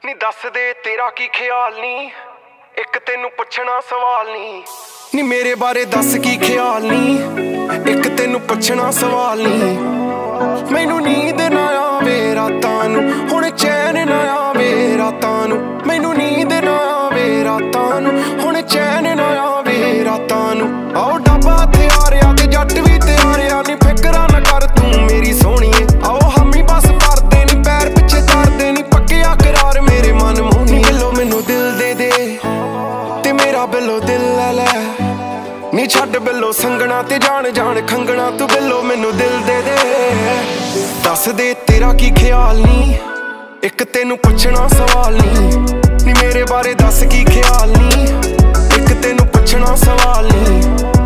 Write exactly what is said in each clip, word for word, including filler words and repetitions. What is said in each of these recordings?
ਨੀ ਦੱਸ ਦੇ ਤੇਰਾ ਕੀ ਖਿਆਲ ਨੀ, ਇੱਕ ਤੈਨੂੰ ਪੁੱਛਣਾ ਸਵਾਲ ਨੀ। ਨੀ ਮੇਰੇ ਬਾਰੇ ਦੱਸ ਕੀ ਖਿਆਲ ਨੀ, ਇੱਕ ਤੈਨੂੰ ਪੁੱਛਣਾ ਸਵਾਲ ਨੀ। ਮੈਨੂੰ ਨੀਂਦ ਨਾ ਆਵੇ ਰਾਤਾਂ ਨੂੰ, ਹੁਣ ਚੈਨ ਨਾ ਆਵੇ ਰਾਤਾਂ ਨੂੰ। ਮੈਨੂੰ ਨੀਂਦ ਨਾ ਆਵੇ ਰਾਤਾਂ ਨੂੰ, ਹੁਣ ਚੈਨ ਨਾ ਆਵੇ ਰਾਤਾਂ ਨੂੰ। ਆਓ ਡੱਬਾ ਤਿਆਰਿਆ ਤੇ ਜੱਟ ਵੀ ਤਿਆਰਿਆ, ਨੀ ਫਿਕਰਾਂ ਨਾ ਕਰ ਤੂੰ ਮੇਰੀ ਸੋਹਣੀਏ। ਆਓ ਹਮੀ ਬਸ ਕਰਦੇ ਨੀ, ਪੈਰ ਪਿੱਛੇ ਕਰਦੇ ਨੀ, ਪੱਕਿਆ ਕਰਾਰ ਮੇਰੇ ਮਨ ਮੋਹਣੀ। ਬਿੱਲੋ ਮੈਨੂੰ ਦਿਲ ਦੇ ਦੇ ਤੇ ਮੇਰਾ ਬਿੱਲੋ ਦਿਲ ਲੈ ਲੈ। ਨੀ ਛੱਡ ਬਿੱਲੋ ਸੰਗਣਾ ਤੇ ਜਾਣ ਜਾਣ ਖੰਗਣਾ, ਤੂੰ ਬਿੱਲੋ ਮੈਨੂੰ ਦਿਲ ਦੇ ਦੇ। ਦੱਸ ਦੇ ਤੇਰਾ ਕੀ ਖਿਆਲ ਨੀ, ਇੱਕ ਤੈਨੂੰ ਪੁੱਛਣਾ ਸਵਾਲ ਨੀ। ਨੀ ਮੇਰੇ ਬਾਰੇ ਦੱਸ ਕੀ ਖਿਆਲ ਨੀ, ਇੱਕ ਤੈਨੂੰ ਪੁੱਛਣਾ ਸਵਾਲ ਨੀ।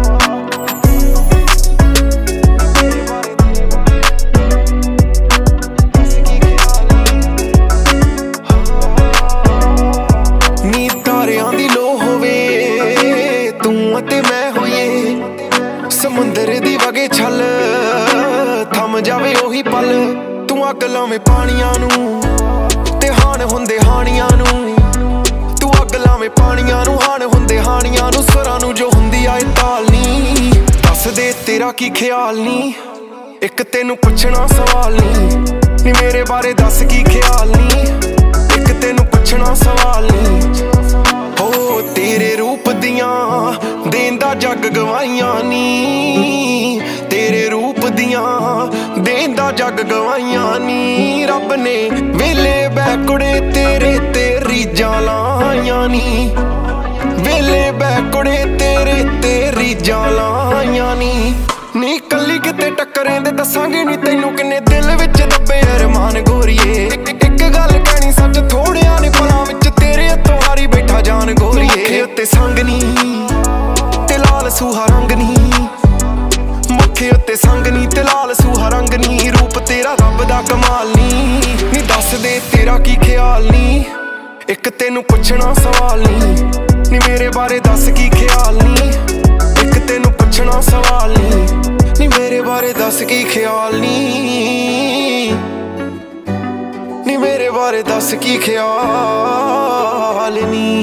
ਨੀ ਤਾਰਿਆਂ ਦੀ ਲੋ ਹੋਵੇ ਤੂੰ ਅਤੇ ਮੈਂ ਹੋਈਏ, ਸਮੁੰਦਰ ਦੀ ਵਗੇ ਛੱਲ ਥੰਮ ਜਾਵੇ ਉਹੀ ਪਲ। ਤੂੰ ਅੱਗ ਲਾਵੇਂ ਪਾਣੀਆਂ ਨੂੰ ਤੇ ਹਾਣ ਹੁੰਦੇ ਹਾਣੀਆਂ ਨੂੰ। ਤੂੰ ਅੱਗ ਲਾਵੇਂ ਪਾਣੀਆਂ ਨੂੰ, ਹਾਣ ਹੁੰਦੇ ਹਾਣੀਆਂ ਨੂੰ। ਸੁਰਾਂ ਨੂੰ ਜੋ ਹੁੰਦੀ ਆਏ ਤਾਲ ਨੀ। ਦੱਸ ਦੇ ਤੇਰਾ ਕੀ ਖਿਆਲ ਨੀ, ਇੱਕ ਤੈਨੂੰ ਪੁੱਛਣਾ ਸਵਾਲ ਨੀ। ਨੀ ਮੇਰੇ ਬਾਰੇ ਦੱਸ ਕੀ ਖਿਆਲ ਨੀ, ਇੱਕ ਤੈਨੂੰ ਪੁੱਛਣਾ ਸਵਾਲ ਨੀ। ਹੋ ਤੇਰੇ ਰੂਪ ਦੀਆਂ ਦੇਂਦਾ ਜੱਗ ਗਵਾਈਆਂ ਨੀ, ਤੇਰੇ ਰੂਪ ਦੀਆਂ ਦੇਂਦਾ ਜੱਗ ਗਵਾਈਆਂ ਨੀ। ਰੱਬ ਨੇ ਵੇਲੇ ਬੈ ਕੁੜੇ ਤੇਰੇ ਤੇ ਰੀਝਾਂ ਲਾਈਆਂ ਨੀ, ਵੇਲੇ ਬੈ ਕੁੜੇ ਤੇਰੇ ਤੇ ਰੀਝਾਂ ਲਾਈਆਂ ਨੀ। ਨੀ ਕੱਲੀ ਕਿਤੇ ਟੱਕਰੇ ਦੇ ਦੱਸਾਂਗੇ ਨੀ ਤੈਨੂੰ ਕਿੰਨੇ ਦਿਲ ਵਿੱਚ ਦੱਬੇ ਅਰਮਾਨ ਗੋਰੀਏ। ਇੱਕ ਗੱਲ ਕਹਿਣੀ ਸੱਚ ਥੋੜਿਆਂ ਨੇ ਪਲਾਂ ਵਿੱਚ, ਤੇਰੇ ਹੱਥੋਂ ਹਾਰੀ ਬੈਠਾ ਜਾਨ ਗੋਰੀਏ। ਮੁੱਖੇ ਉੱਤੇ ਸੰਗ ਨੀ ਤੇ ਲਾਲ ਸੂਹਾ ਰੰਗ ਨੀ, ਮੁੱਖੇ ਉੱਤੇ ਸੰਗ ਨੀ ਤੇ ਲਾਲ ਸੂਹਾ ਰੰਗ ਨੀ। ਰੂਪ ਤੇਰਾ ਰੱਬ ਦਾ ਕਮਾਲ ਨੀ। ਨੀ ਦੱਸ ਦੇ ਤੇਰਾ ਕੀ ਖਿਆਲ ਨੀ, ਇੱਕ ਤੈਨੂੰ ਪੁੱਛਣਾ ਸਵਾਲ ਨੀ। ਨੀ ਮੇਰੇ ਬਾਰੇ ਦੱਸ ਕੀ ਖਿਆਲ ਨੀ, ਇੱਕ ਤੈਨੂੰ ਪੁੱਛਣਾ ਸਵਾਲ ਨੀ। ਨੀ ਮੇਰੇ ਬਾਰੇ ਦੱਸ ਕੀ ਖਿਆਲ ਨੀ, ਨੀ ਮੇਰੇ ਬਾਰੇ ਦੱਸ ਕੀ ਖਿਆਲ ਨੀ।